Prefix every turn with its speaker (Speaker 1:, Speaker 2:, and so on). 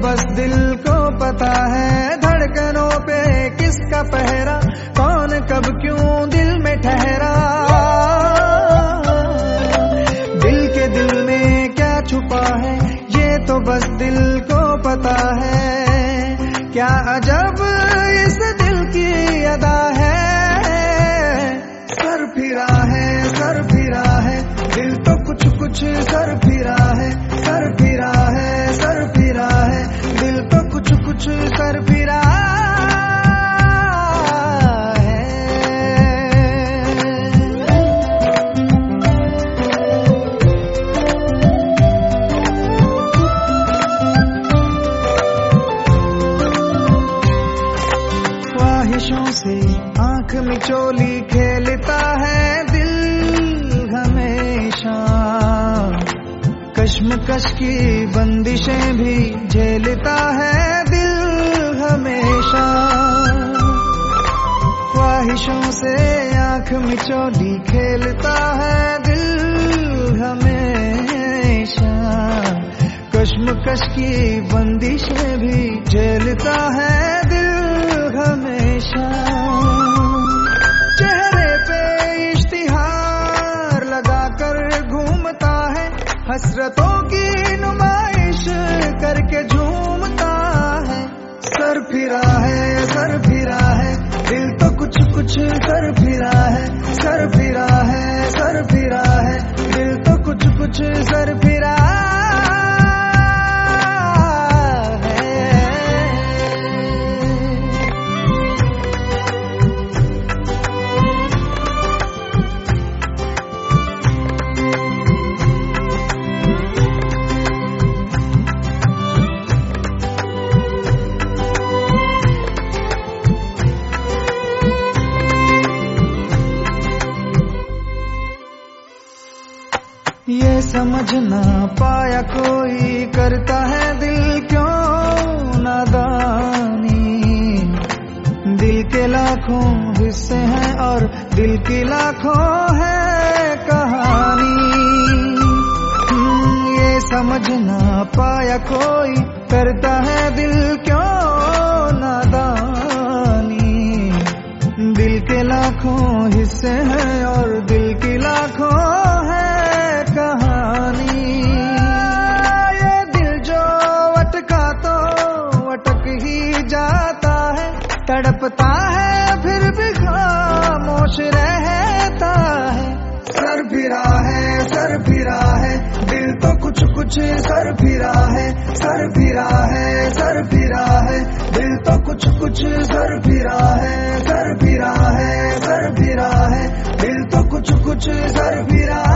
Speaker 1: बस दिल को पता है, धड़कनों पे किसका पहरा, कौन कब क्यों दिल में ठहरा। दिल के दिल में क्या छुपा है, ये तो बस दिल को पता है। क्या अजब इस दिल की अदा है, सर फिरा है, सर फिरा है, दिल तो कुछ कुछ सर फिरा है, सर फिरा है, सर फिरा है, दिल तो कुछ कुछ सर फिरा है। ख्वाहिशों से आंख मिचोली खेलता है दिल हमेशा, कश्मकश की बंदिशें भी झेलता है दिल हमेशा। ख्वाहिशों से आंख मिचोली खेलता है दिल हमेशा, कश्मकश की बंदिशें भी झेलता है दिल हमेशा। चेहरे पे इश्तिहार लगाकर घूमता है, हसरतों की नुमाइश करके झूमता है। सर फिरा है, सर फिरा है, दिल तो कुछ कुछ सर फिरा है, सर फिरा है, सर फिरा है, दिल तो कुछ कुछ सर फिरा है। ये समझ ना पाया कोई करता है दिल क्यों नादानी, दिल के लाखों हिस्से हैं और दिल की लाखों है कहानी। ये समझ ना पाया कोई करता है दिल क्यों नादानी, दिल के लाखों हिस्से हैं और दिल की लाखों है कहानी। ये दिल जो अटका तो अटक ही जाता है, तड़पता है फिर भी खामोश रहता है। सर फिरा है, सर फिरा है, दिल तो कुछ कुछ सर फिरा है, सर फिरा है, सर फिरा है, दिल तो कुछ कुछ सर फिरा है, सर फिरा है, सर फिरा है, दिल तो कुछ कुछ सर फिरा है।